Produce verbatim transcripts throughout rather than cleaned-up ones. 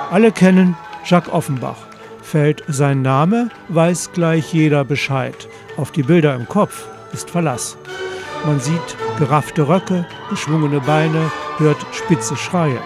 Alle kennen Jacques Offenbach. Fällt sein Name, weiß gleich jeder Bescheid. Auf die Bilder im Kopf ist Verlass. Man sieht geraffte Röcke, geschwungene Beine, hört spitze Schreie.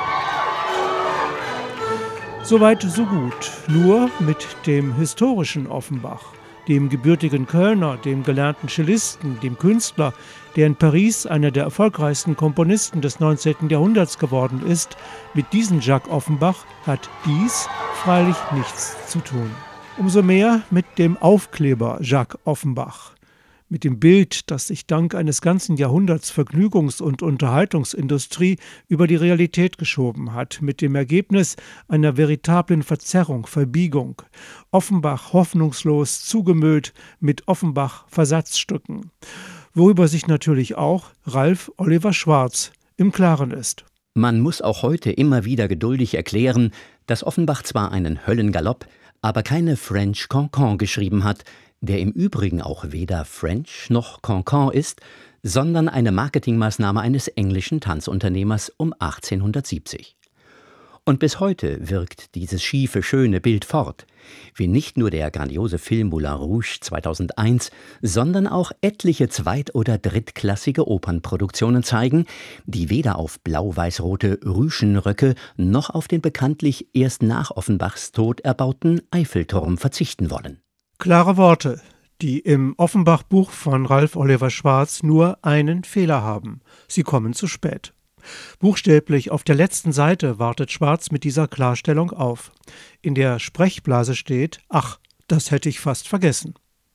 Soweit, so gut. Nur mit dem historischen Offenbach, dem gebürtigen Kölner, dem gelernten Cellisten, dem Künstler, der in Paris einer der erfolgreichsten Komponisten des neunzehnten Jahrhunderts geworden ist, mit diesem Jacques Offenbach hat dies freilich nichts zu tun. Umso mehr mit dem Aufkleber Jacques Offenbach. Mit dem Bild, das sich dank eines ganzen Jahrhunderts Vergnügungs- und Unterhaltungsindustrie über die Realität geschoben hat, mit dem Ergebnis einer veritablen Verzerrung, Verbiegung. Offenbach hoffnungslos zugemüllt mit Offenbach-Versatzstücken. Worüber sich natürlich auch Ralf Oliver Schwarz im Klaren ist. Man muss auch heute immer wieder geduldig erklären, dass Offenbach zwar einen Höllengalopp, aber keine French Cancan geschrieben hat, der im Übrigen auch weder French noch Cancan ist, sondern eine Marketingmaßnahme eines englischen Tanzunternehmers um achtzehnhundertsiebzig. Und bis heute wirkt dieses schiefe, schöne Bild fort, wie nicht nur der grandiose Film Moulin Rouge zweitausendeins, sondern auch etliche zweit- oder drittklassige Opernproduktionen zeigen, die weder auf blau-weiß-rote Rüschenröcke noch auf den bekanntlich erst nach Offenbachs Tod erbauten Eiffelturm verzichten wollen. Klare Worte, die im Offenbach-Buch von Ralf Oliver Schwarz nur einen Fehler haben. Sie kommen zu spät. Buchstäblich auf der letzten Seite wartet Schwarz mit dieser Klarstellung auf. In der Sprechblase steht: Ach, das hätte ich fast vergessen.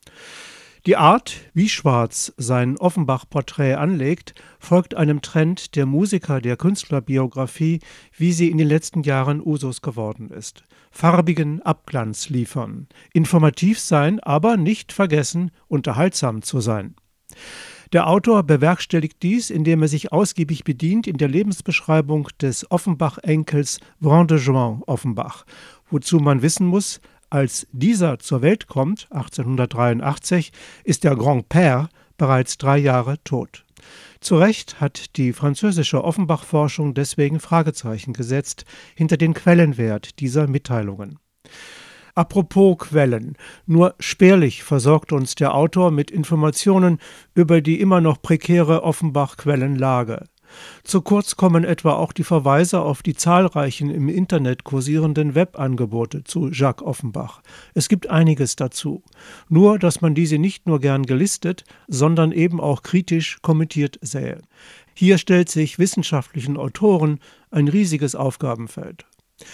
Die Art, wie Schwarz sein Offenbach-Porträt anlegt, folgt einem Trend der Musiker der Künstlerbiografie, wie sie in den letzten Jahren Usus geworden ist. Farbigen Abglanz liefern, informativ sein, aber nicht vergessen, unterhaltsam zu sein. Der Autor bewerkstelligt dies, indem er sich ausgiebig bedient in der Lebensbeschreibung des Offenbach-Enkels Vendejoin Offenbach, wozu man wissen muss: Als dieser zur Welt kommt, achtzehnhundertdreiundachtzig, ist der Grand-Père bereits drei Jahre tot. Zu Recht hat die französische Offenbach-Forschung deswegen Fragezeichen gesetzt hinter den Quellenwert dieser Mitteilungen. Apropos Quellen, nur spärlich versorgt uns der Autor mit Informationen über die immer noch prekäre Offenbach-Quellenlage. Zu kurz kommen etwa auch die Verweise auf die zahlreichen im Internet kursierenden Webangebote zu Jacques Offenbach. Es gibt einiges dazu. Nur, dass man diese nicht nur gern gelistet, sondern eben auch kritisch kommentiert sähe. Hier stellt sich wissenschaftlichen Autoren ein riesiges Aufgabenfeld.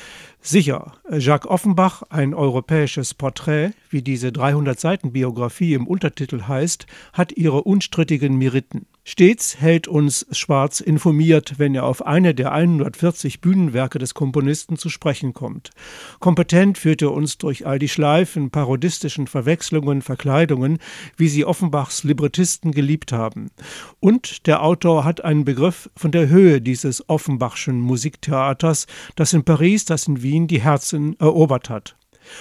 Sicher, Jacques Offenbach, ein europäisches Porträt, wie diese dreihundert-Seiten-Biografie im Untertitel heißt, hat ihre unstrittigen Meriten. Stets hält uns Schwarz informiert, wenn er auf eine der hundertvierzig Bühnenwerke des Komponisten zu sprechen kommt. Kompetent führt er uns durch all die Schleifen, parodistischen Verwechslungen, Verkleidungen, wie sie Offenbachs Librettisten geliebt haben. Und der Autor hat einen Begriff von der Höhe dieses Offenbachschen Musiktheaters, das in Paris, das in Wien die Herzen erobert hat.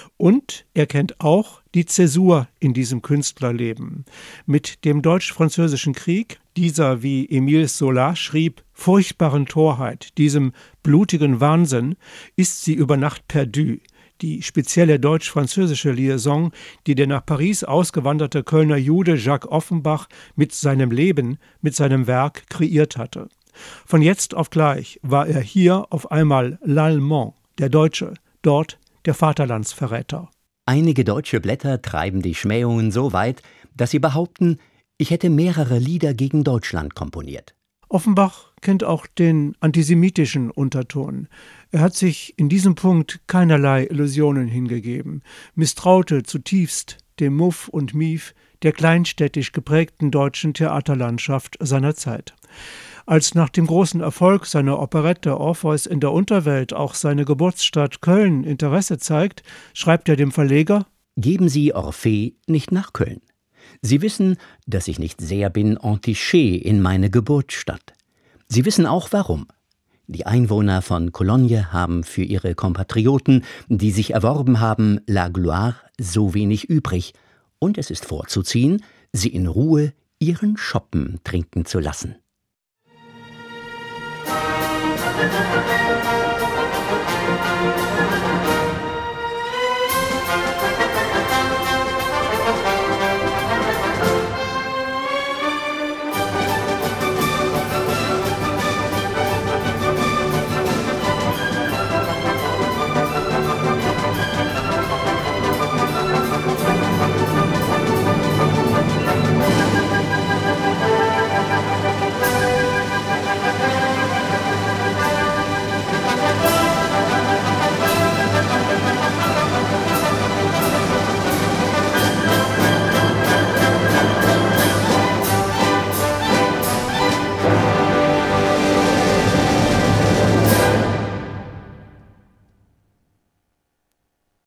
Und er kennt auch die Zäsur in diesem Künstlerleben. Mit dem Deutsch-Französischen Krieg, dieser, wie Émile Zola schrieb, furchtbaren Torheit, diesem blutigen Wahnsinn, ist sie über Nacht perdu. Die spezielle deutsch-französische Liaison, die der nach Paris ausgewanderte Kölner Jude Jacques Offenbach mit seinem Leben, mit seinem Werk kreiert hatte. Von jetzt auf gleich war er hier auf einmal l'Allemand, der Deutsche, dort der Vaterlandsverräter. Einige deutsche Blätter treiben die Schmähungen so weit, dass sie behaupten, ich hätte mehrere Lieder gegen Deutschland komponiert. Offenbach kennt auch den antisemitischen Unterton. Er hat sich in diesem Punkt keinerlei Illusionen hingegeben, misstraute zutiefst dem Muff und Mief der kleinstädtisch geprägten deutschen Theaterlandschaft seiner Zeit. Als nach dem großen Erfolg seiner Operette Orpheus in der Unterwelt auch seine Geburtsstadt Köln Interesse zeigt, schreibt er dem Verleger: Geben Sie Orphée nicht nach Köln. Sie wissen, dass ich nicht sehr bin entiché in meine Geburtsstadt. Sie wissen auch warum. Die Einwohner von Cologne haben für ihre Kompatrioten, die sich erworben haben, la gloire, so wenig übrig, und es ist vorzuziehen, sie in Ruhe ihren Schoppen trinken zu lassen. Musik